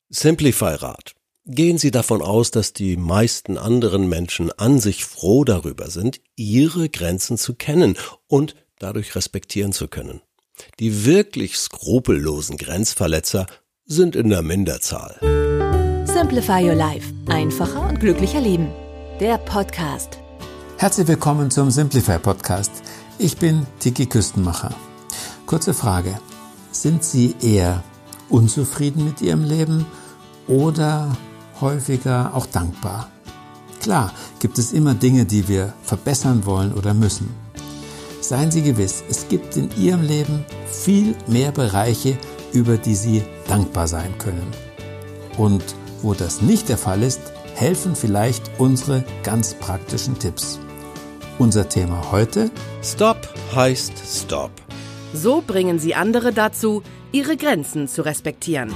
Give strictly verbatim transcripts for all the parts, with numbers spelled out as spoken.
Simplify-Rat. Gehen Sie davon aus, dass die meisten anderen Menschen an sich froh darüber sind, ihre Grenzen zu kennen und dadurch respektieren zu können. Die wirklich skrupellosen Grenzverletzer sind in der Minderzahl. Simplify Your Life. Einfacher und glücklicher leben. Der Podcast. Herzlich willkommen zum Simplify Podcast. Ich bin Tiki Küstenmacher. Kurze Frage. Sind Sie eher unzufrieden mit Ihrem Leben oder häufiger auch dankbar? Klar, gibt es immer Dinge, die wir verbessern wollen oder müssen. Seien Sie gewiss, es gibt in Ihrem Leben viel mehr Bereiche, über die Sie dankbar sein können. Und wo das nicht der Fall ist, helfen vielleicht unsere ganz praktischen Tipps. Unser Thema heute: Stop heißt Stop. So bringen Sie andere dazu, ihre Grenzen zu respektieren.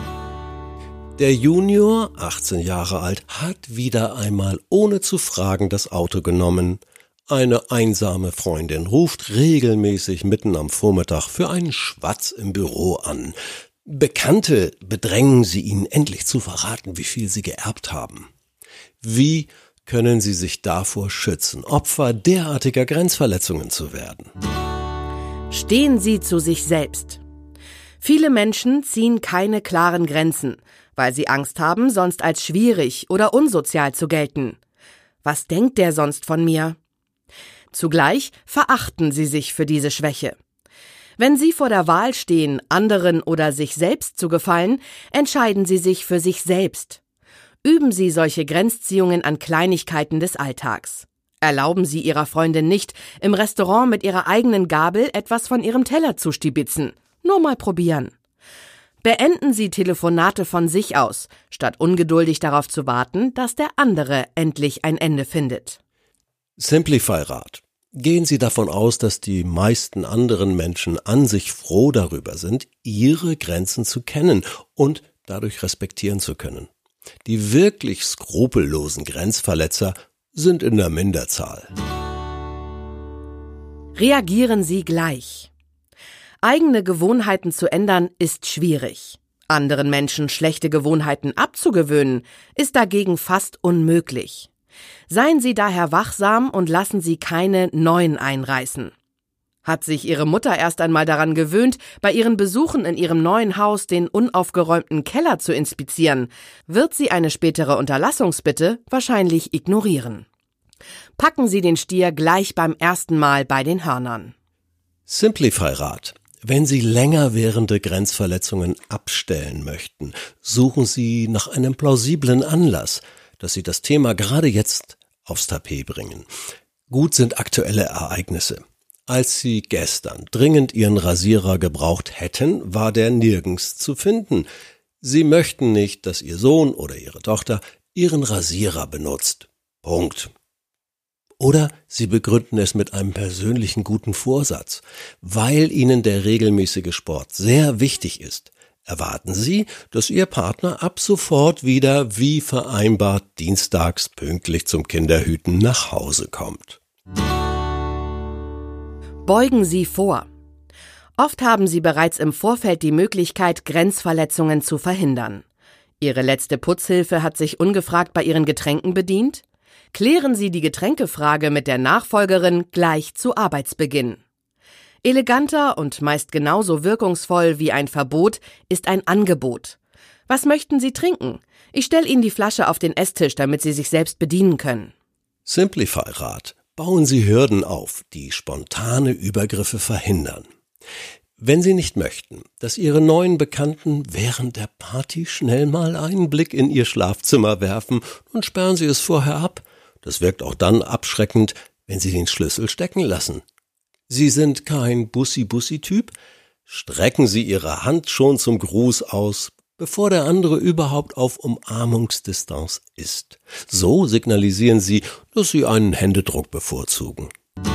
Der Junior, achtzehn Jahre alt, hat wieder einmal ohne zu fragen das Auto genommen. Eine einsame Freundin ruft regelmäßig mitten am Vormittag für einen Schwatz im Büro an. Bekannte bedrängen sie ihn, endlich zu verraten, wie viel sie geerbt haben. Wie können Sie sich davor schützen, Opfer derartiger Grenzverletzungen zu werden? Stehen Sie zu sich selbst. Viele Menschen ziehen keine klaren Grenzen, weil sie Angst haben, sonst als schwierig oder unsozial zu gelten. Was denkt der sonst von mir? Zugleich verachten sie sich für diese Schwäche. Wenn Sie vor der Wahl stehen, anderen oder sich selbst zu gefallen, entscheiden Sie sich für sich selbst. Üben Sie solche Grenzziehungen an Kleinigkeiten des Alltags. Erlauben Sie Ihrer Freundin nicht, im Restaurant mit ihrer eigenen Gabel etwas von ihrem Teller zu stibitzen. Nur mal probieren. Beenden Sie Telefonate von sich aus, statt ungeduldig darauf zu warten, dass der andere endlich ein Ende findet. Simplify-Rat. Gehen Sie davon aus, dass die meisten anderen Menschen an sich froh darüber sind, ihre Grenzen zu kennen und dadurch respektieren zu können. Die wirklich skrupellosen Grenzverletzer sind in der Minderzahl. Reagieren Sie gleich. Eigene Gewohnheiten zu ändern ist schwierig. Anderen Menschen schlechte Gewohnheiten abzugewöhnen, ist dagegen fast unmöglich. Seien Sie daher wachsam und lassen Sie keine neuen einreißen. Hat sich Ihre Mutter erst einmal daran gewöhnt, bei ihren Besuchen in ihrem neuen Haus den unaufgeräumten Keller zu inspizieren, wird sie eine spätere Unterlassungsbitte wahrscheinlich ignorieren. Packen Sie den Stier gleich beim ersten Mal bei den Hörnern. Simplify-Rat. Wenn Sie länger währende Grenzverletzungen abstellen möchten, suchen Sie nach einem plausiblen Anlass, dass Sie das Thema gerade jetzt aufs Tapet bringen. Gut sind aktuelle Ereignisse. Als Sie gestern dringend Ihren Rasierer gebraucht hätten, war der nirgends zu finden. Sie möchten nicht, dass Ihr Sohn oder Ihre Tochter Ihren Rasierer benutzt. Punkt. Oder Sie begründen es mit einem persönlichen guten Vorsatz. Weil Ihnen der regelmäßige Sport sehr wichtig ist, erwarten Sie, dass Ihr Partner ab sofort wieder wie vereinbart dienstags pünktlich zum Kinderhüten nach Hause kommt. Beugen Sie vor. Oft haben Sie bereits im Vorfeld die Möglichkeit, Grenzverletzungen zu verhindern. Ihre letzte Putzhilfe hat sich ungefragt bei Ihren Getränken bedient? Klären Sie die Getränkefrage mit der Nachfolgerin gleich zu Arbeitsbeginn. Eleganter und meist genauso wirkungsvoll wie ein Verbot ist ein Angebot. Was möchten Sie trinken? Ich stelle Ihnen die Flasche auf den Esstisch, damit Sie sich selbst bedienen können. Simplify-Rat. Bauen Sie Hürden auf, die spontane Übergriffe verhindern. Wenn Sie nicht möchten, dass Ihre neuen Bekannten während der Party schnell mal einen Blick in Ihr Schlafzimmer werfen, und sperren Sie es vorher ab. Das wirkt auch dann abschreckend, wenn Sie den Schlüssel stecken lassen. Sie sind kein Bussi-Bussi-Typ? Strecken Sie Ihre Hand schon zum Gruß aus, bevor der andere überhaupt auf Umarmungsdistanz ist. So signalisieren Sie, dass Sie einen Händedruck bevorzugen.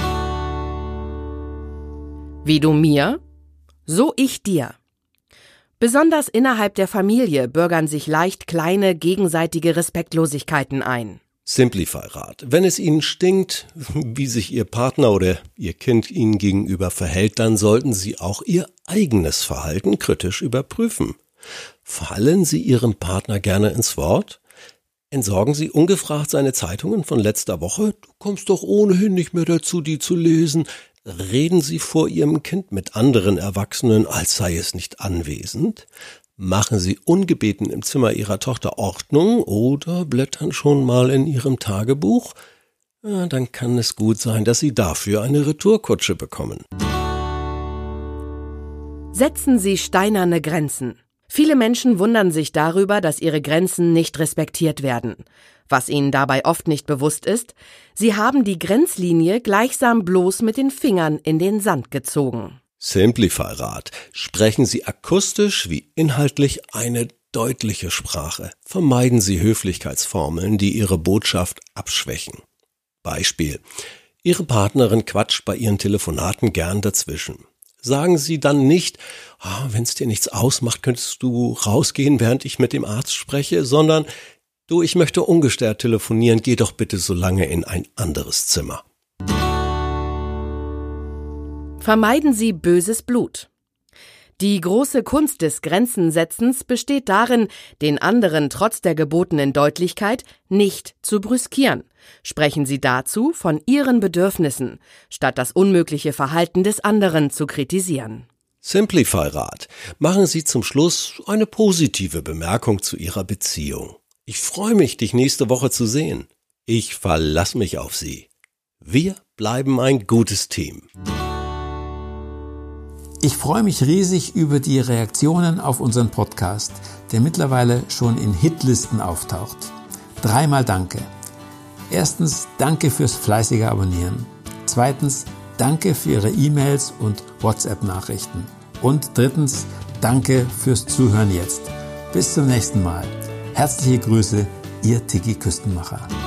Wie du mir, so ich dir. Besonders innerhalb der Familie bürgern sich leicht kleine gegenseitige Respektlosigkeiten ein. Simplify-Rat. Wenn es Ihnen stinkt, wie sich Ihr Partner oder Ihr Kind Ihnen gegenüber verhält, dann sollten Sie auch Ihr eigenes Verhalten kritisch überprüfen. Fallen Sie Ihrem Partner gerne ins Wort? Entsorgen Sie ungefragt seine Zeitungen von letzter Woche? Du kommst doch ohnehin nicht mehr dazu, die zu lesen. Reden Sie vor Ihrem Kind mit anderen Erwachsenen, als sei es nicht anwesend? Machen Sie ungebeten im Zimmer Ihrer Tochter Ordnung oder blättern schon mal in Ihrem Tagebuch? Ja, dann kann es gut sein, dass Sie dafür eine Retourkutsche bekommen. Setzen Sie steinerne Grenzen. Viele Menschen wundern sich darüber, dass ihre Grenzen nicht respektiert werden. Was ihnen dabei oft nicht bewusst ist, sie haben die Grenzlinie gleichsam bloß mit den Fingern in den Sand gezogen. Simplify-Rat. Sprechen Sie akustisch wie inhaltlich eine deutliche Sprache. Vermeiden Sie Höflichkeitsformeln, die Ihre Botschaft abschwächen. Beispiel. Ihre Partnerin quatscht bei Ihren Telefonaten gern dazwischen. Sagen Sie dann nicht, oh, wenn es dir nichts ausmacht, könntest du rausgehen, während ich mit dem Arzt spreche, sondern du, ich möchte ungestört telefonieren, geh doch bitte so lange in ein anderes Zimmer. Vermeiden Sie böses Blut. Die große Kunst des Grenzensetzens besteht darin, den anderen trotz der gebotenen Deutlichkeit nicht zu brüskieren. Sprechen Sie dazu von Ihren Bedürfnissen, statt das unmögliche Verhalten des anderen zu kritisieren. Simplify-Rat. Machen Sie zum Schluss eine positive Bemerkung zu Ihrer Beziehung. Ich freue mich, dich nächste Woche zu sehen. Ich verlasse mich auf Sie. Wir bleiben ein gutes Team. Ich freue mich riesig über die Reaktionen auf unseren Podcast, der mittlerweile schon in Hitlisten auftaucht. Dreimal Danke. Erstens, danke fürs fleißige Abonnieren. Zweitens, danke für Ihre E-Mails und WhatsApp-Nachrichten. Und drittens, danke fürs Zuhören jetzt. Bis zum nächsten Mal. Herzliche Grüße, Ihr Tiki Küstenmacher.